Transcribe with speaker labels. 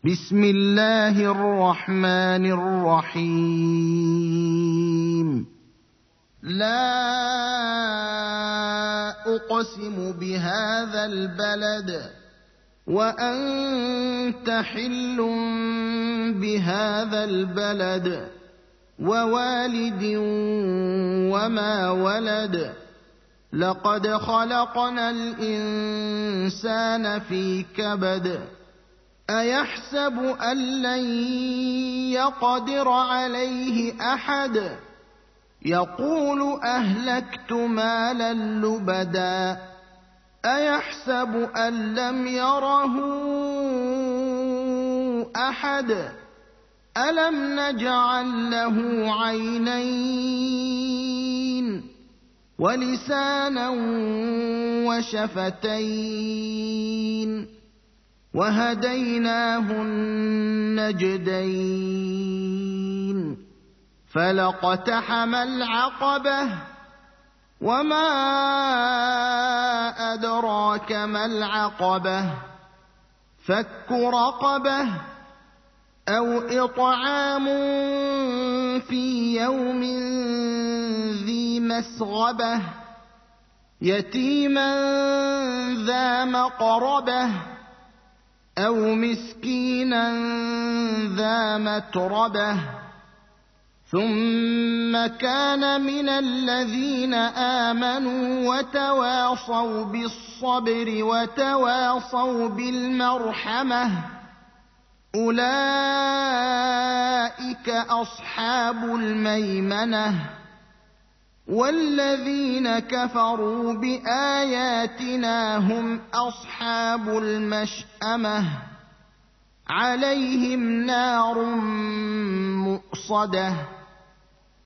Speaker 1: بسم الله الرحمن الرحيم لا أقسم بهذا البلد وأنت حل بهذا البلد ووالد وما ولد لقد خلقنا الإنسان في كبد أيحسب أن لن يقدر عليه أحد يقول أهلكت مالا لبدا أيحسب أن لم يره أحد ألم نجعل له عينين ولسانا وشفتين وهديناه النجدين فلاقتحم العقبة وما أدراك ما العقبة فك رقبة أو إطعام في يوم ذي مسغبة يتيما ذا مقربة أو مسكينا ذا متربة ثم كان من الذين آمنوا وتواصوا بالصبر وتواصوا بالمرحمة أولئك أصحاب الميمنة والذين كفروا بآياتنا هم أصحاب المشأمة عليهم نار مؤصدة